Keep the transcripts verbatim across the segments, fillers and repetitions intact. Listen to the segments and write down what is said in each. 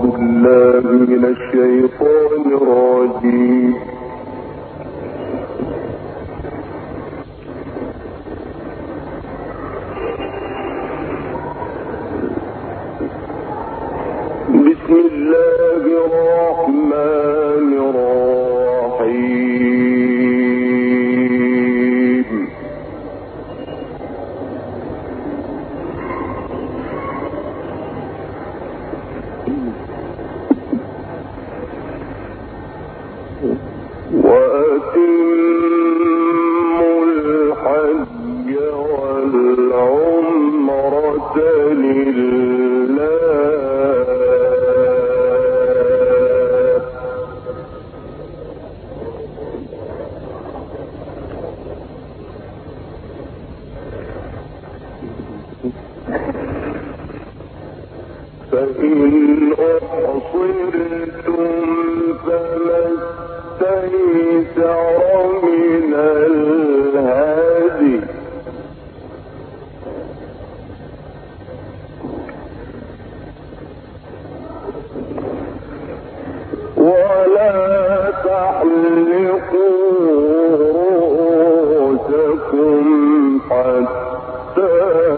بالله من الشيطان الرجيم. بسم الله الرحمن الرحيم. وأتموا الحج والعمرة لله فإن أحصرتم فما استيسر من الهدي ولا تحلقوا رؤوسكم حتى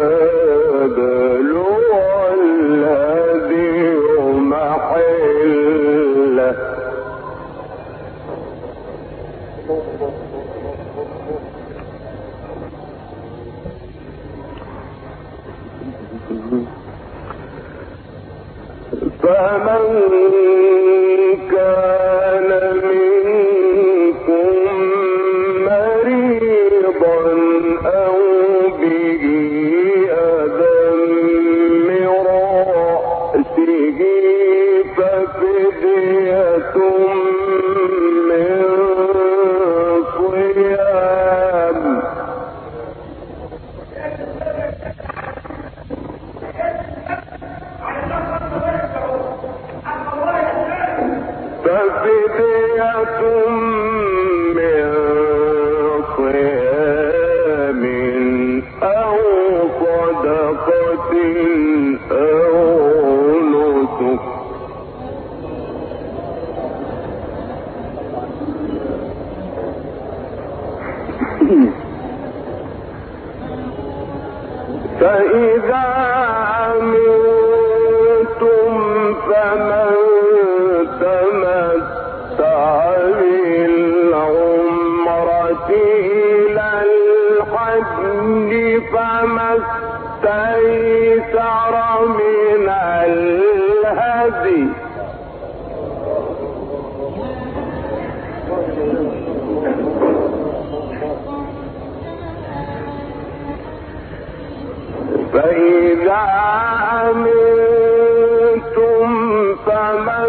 بلغ الهدي محله فمن كان منكم مريضا أو به أذى من رأسه ففدية من صيام ففدية من صيام أو صدقة أو نسك فإذا أمنتم فمن تمتع بالعمرة إلى الحج فما استيسر من الهدي فإذا أمنتم فمن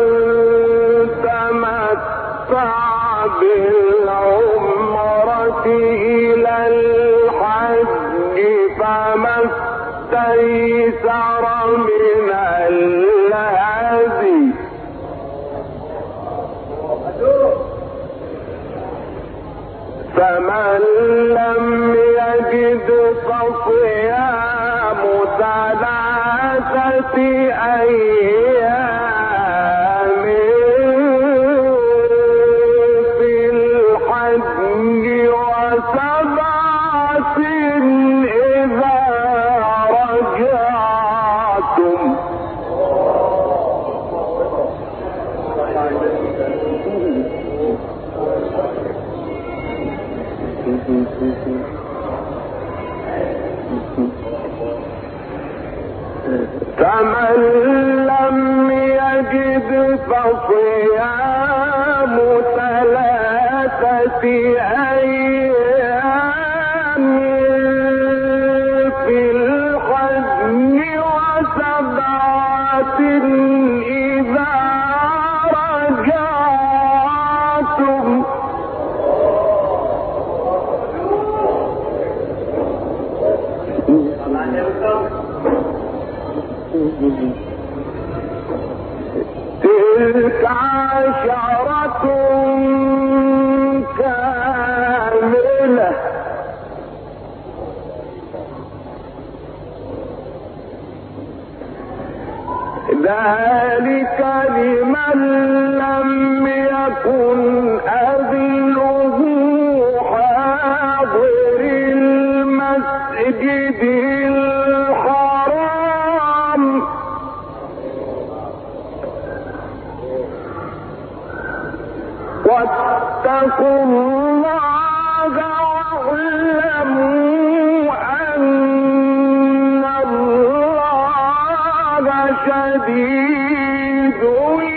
تمتع بالعمرة إلى الحج فما استيسر من الهدي فمن لم يجد فصيام ثلاثة أيام في الحج وسبعة إذا رجعتم فمن لم يجد فصيام ثلاثة أيام في الحج وسبعة إذا رجعتم تلك عشرة كاملة ذلك لمن لم يكن أهله حاضر المسجد الحرام واتقوا الله واعلموا أن الله شديد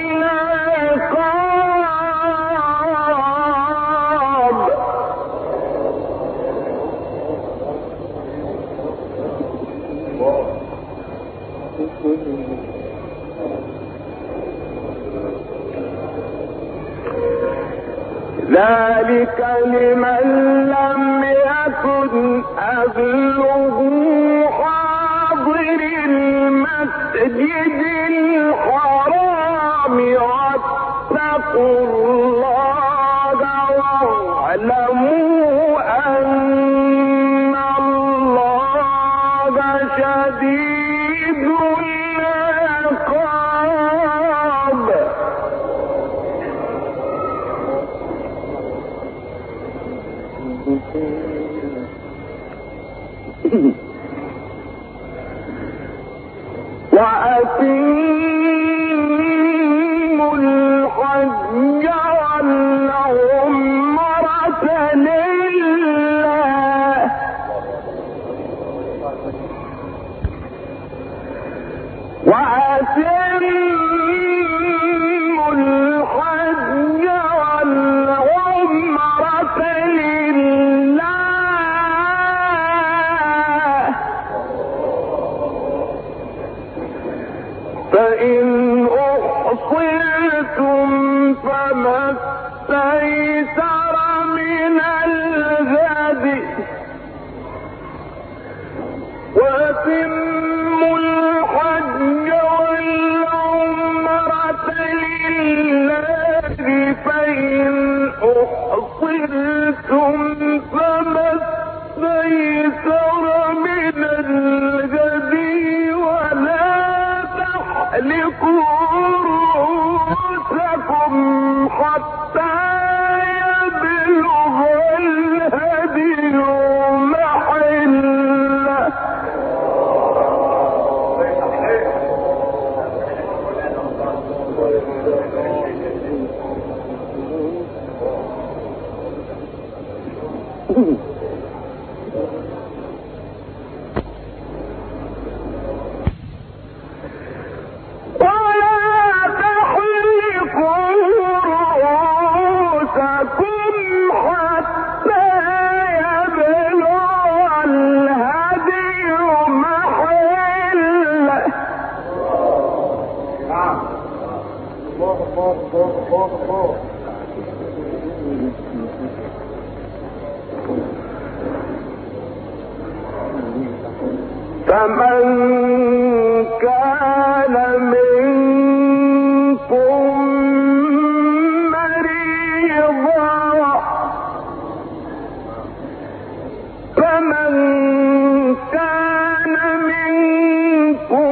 العقاب. ذلك لمن لم يكن أهله حاضر المسجد الحرام واتقوا الله واعلموا أن الله شديد العقاب. وأتموا الحج والعمرة لله وأتموا الحج والعمرة لله فإن أحصرتم فما استيسر من الهدي وأتموا الحج والعمرة لله فإن أحصرتم فما استيسر من الهدي ولا تحلقوا رؤوسكم حتى يبلغ الهدي محله فمن كان منكم مريضا فمن كان منكم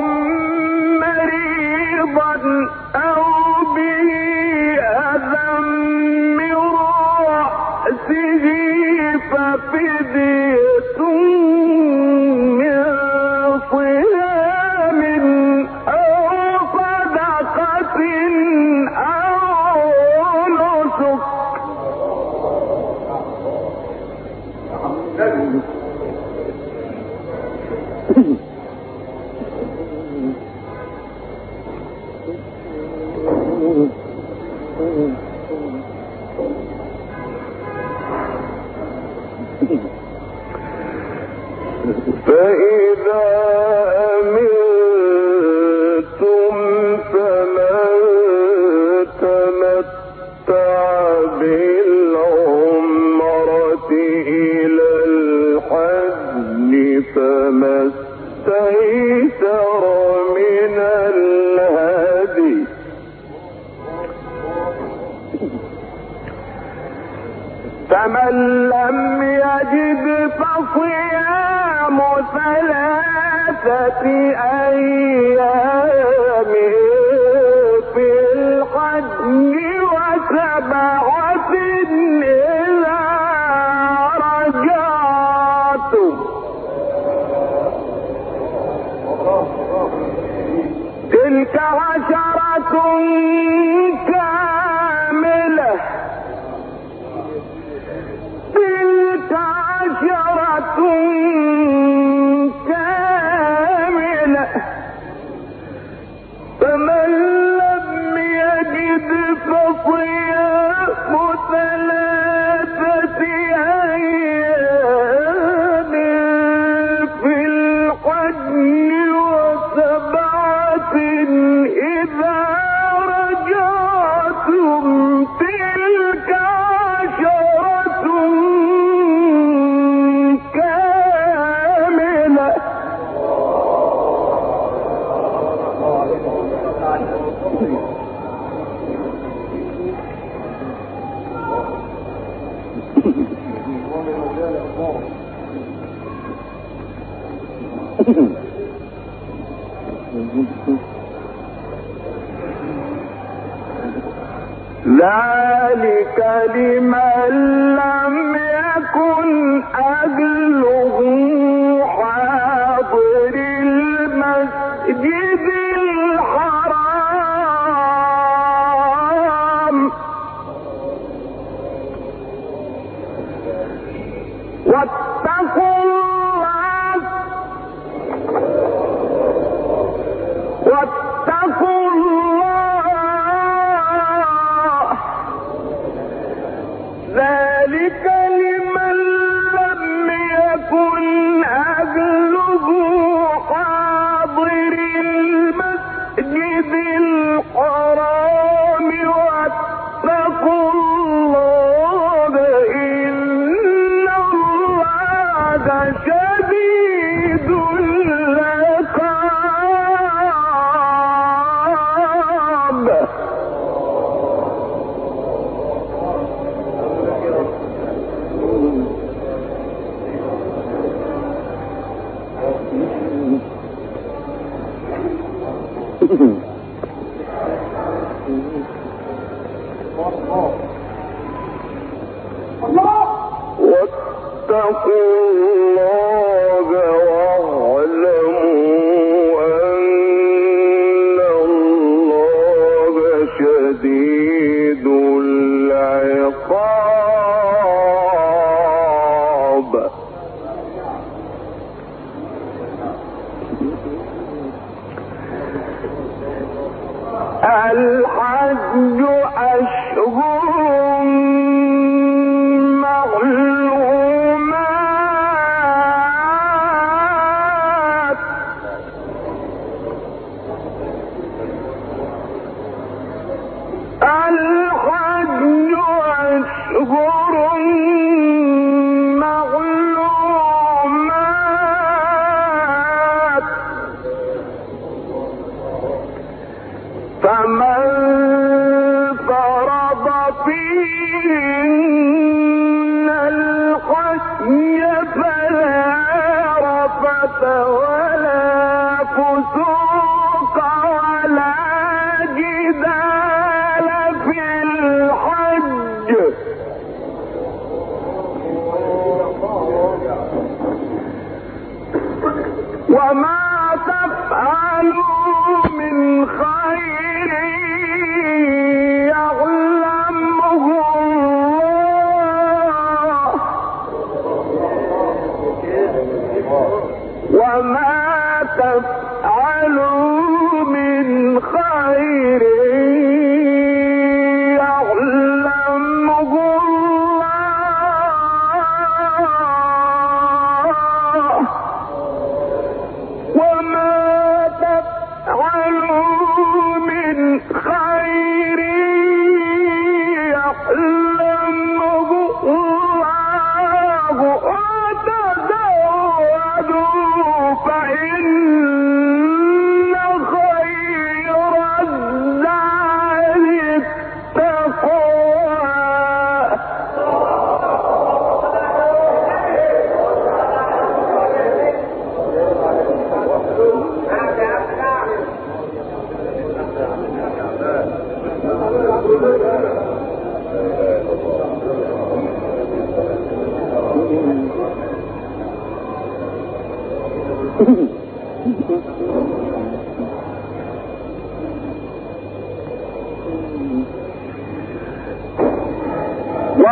مريضا أو به أذى من رأسه ففدية من صيام أو صدقة أو نسك فإذا أمنتم فمن تمتع بالعمرة إلى الحج فما استيسر من الهدي فمن لم يجد فصيام ثلاثة أيام تلك عشرة كاملة تلك عشرة كاملة فمن لم يجد فصيام ثلاثة أيام في الحج وسبعة إذا رجعتم تلك عشرة كاملة ذلك لمن لم يكن أهله حاضر المسجد الحرام واتقوا الله واتقوا الله ذلك لمن لم يكن أهله حاضر المسجد الحرام واتقوا الله إن الله شديد العقاب واتقوا الله واعلموا أن الله شديد العقاب الحج أشهر معلومات الحج أشهر معلومات فمن فرض فيهن الحج فلا رفث ولا فسوق ولا جدال في الحج وما تفعلوا من خير يعلمه الله وما تفعلوا من خير يعلمه الله وما تفعلوا من خير يعلمه الله وتزودوا فإن خير الزاد التقوى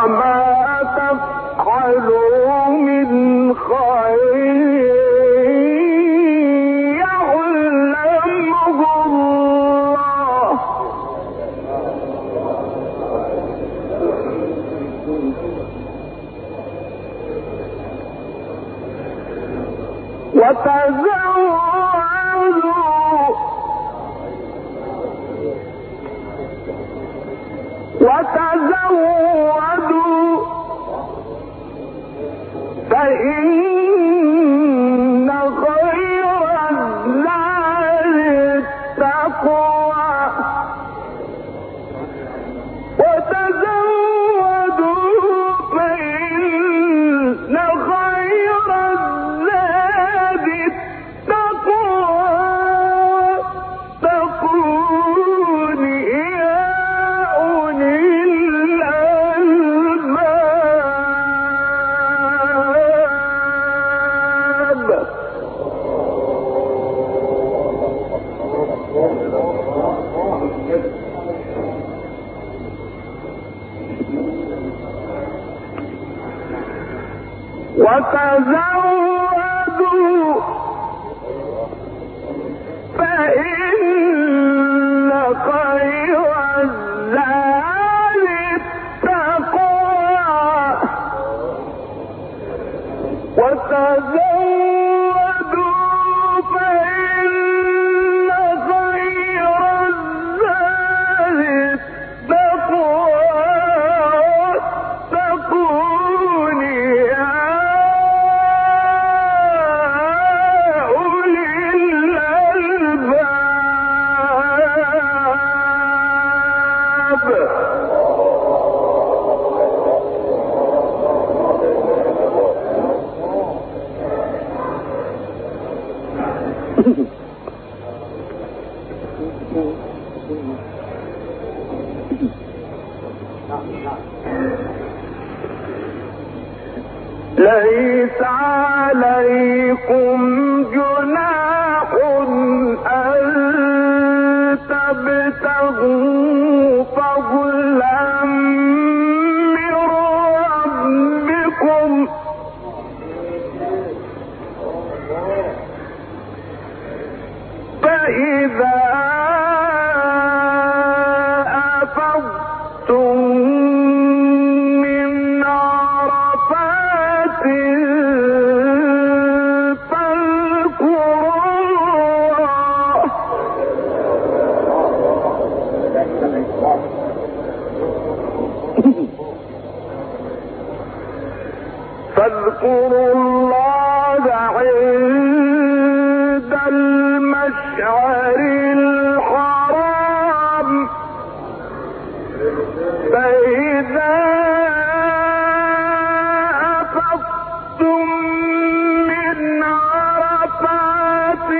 ليس عليكم جناح أن تبتغوا فضلا من ربكم فإذا أفضتم من عرفات فاذكروا الله عند المشعر الحرام فإذا أفضتم من عرفات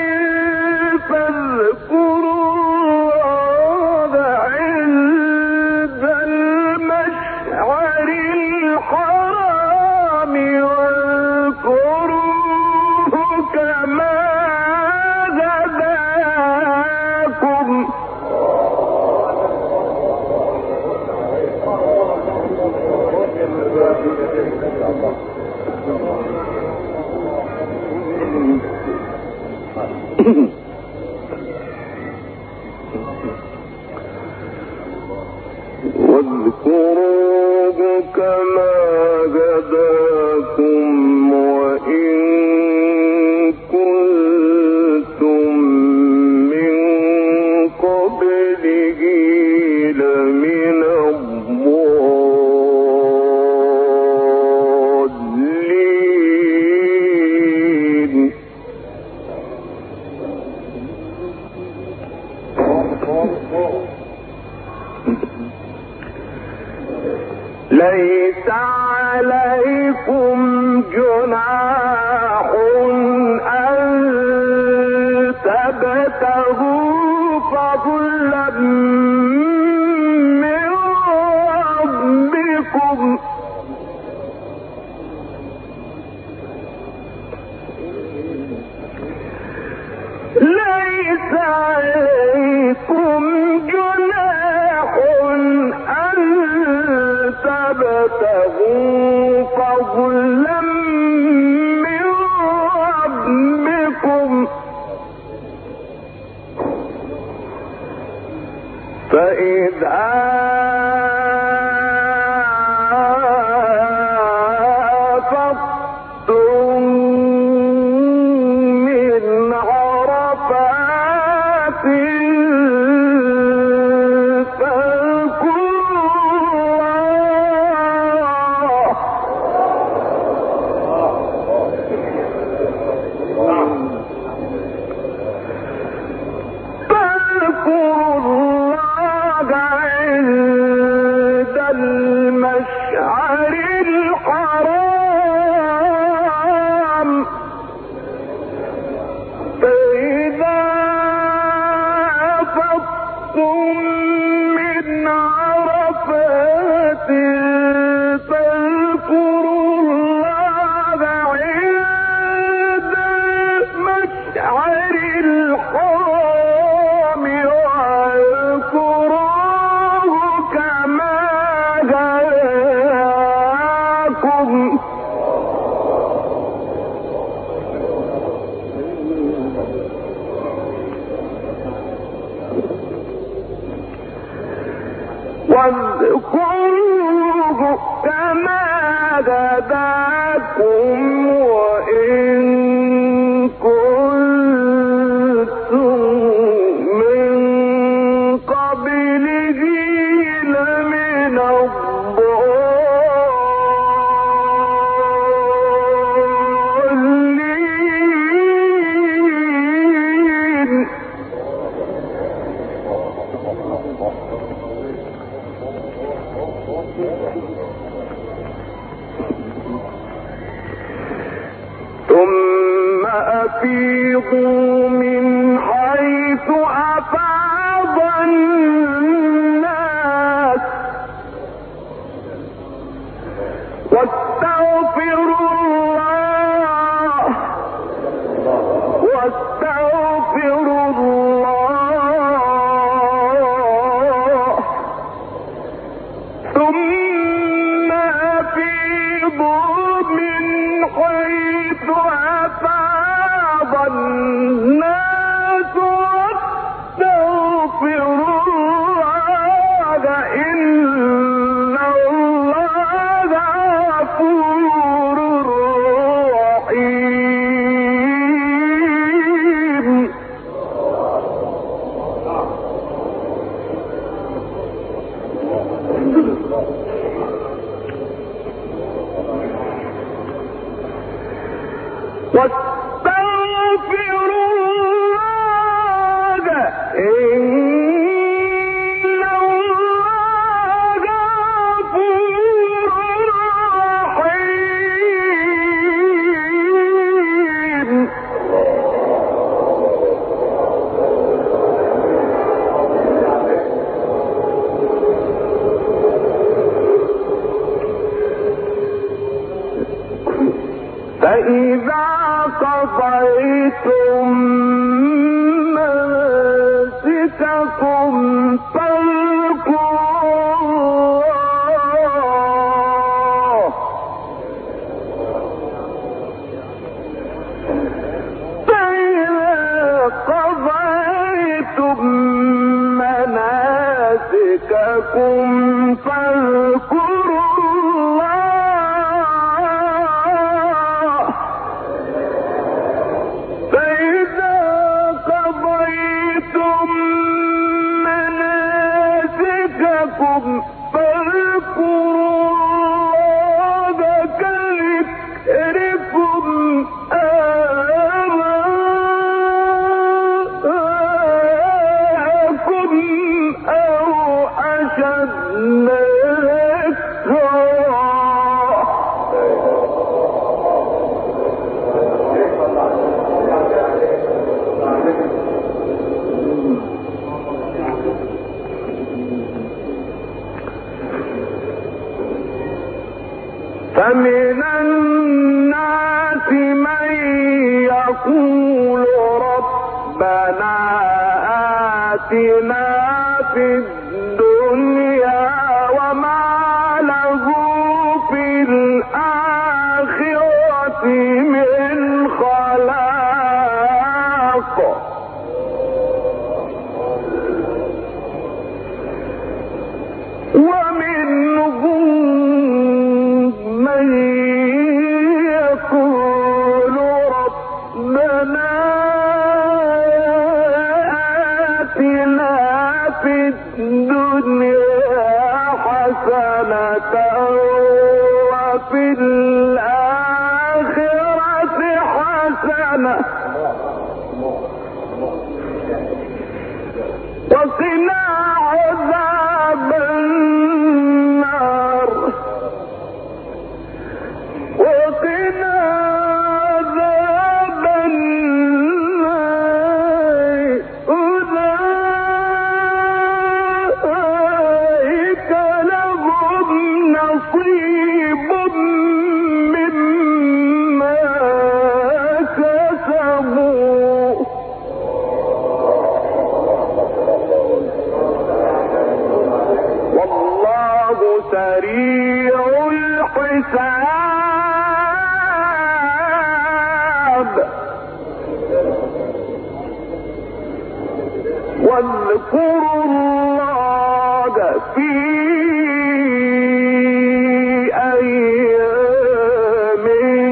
فاذكروا الله عند المشعر الحرام واذكروه كما هداكم واذكروه كما هداكم وإن كنتم من قبله لمن الضالين ليس عليكم جناح أن تبتغوا فضلا من ربكم ليس عليكم جناح أن تبتغوا فإذا واذكروه كما هداكم وإن كنتم من قبله لمن الضالين. ثم أفيضوا من حيث أفاض الناس واستغفروا الله واستغفروا الله ثم أفيضوا من حيث أفاض الناس واستغفروا الله إن الله غفور رحيم. واستغفروا الله إن الله غفور رحيم. فإذا قضيتم مناسككم فاذكروا الله فإذا قضيتم مناسككم فاذكروا فمن الناس من يقول ربنا آتنا في الدنيا وما له في الآخرة من خلاق وقنا عذاب النار وقنا عذاب النار أولئك لهم نصيب مما كسبوا والله سريع الحساب. واذكروا الله في أيام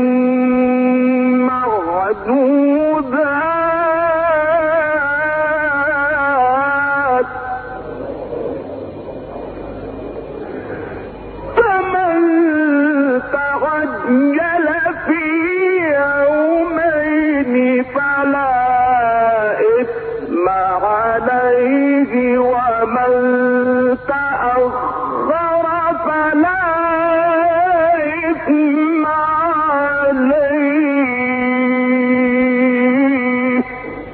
معدودات فمن تعجل في يومين فلا إثم عليه ومن تأخر فلا إثم عليه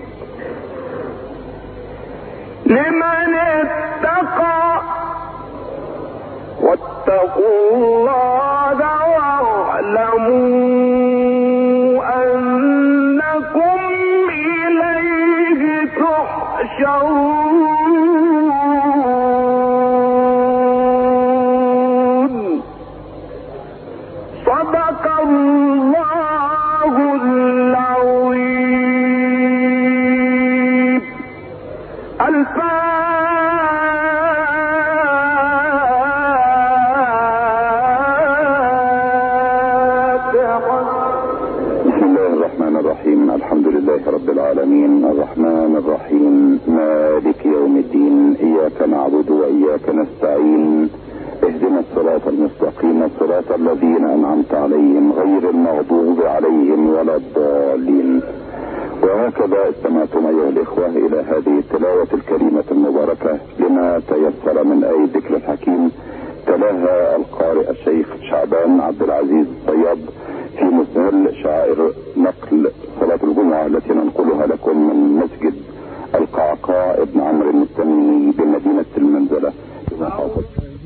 لمن اتقى واتقوا الله واعلموا أنكم إليه تحشرون. صدق الله العظيم. بسم الله الرحمن الرحيم. الحمد لله رب العالمين الرحمن الرحيم مالك يوم الدين. إياك نعبد وإياك نستعين. اهدنا الصراط المستقيم صراط الذين أنعمت عليهم غير المغضوب عليهم ولا الضالين. وهكذا استمعتم أيها الإخوة إلى هذه التلاوة الكريمة المباركة لما تيسر من آية ذكر الحكيم. تلاها القارئ الشيخ شعبان عبد العزيز الطيار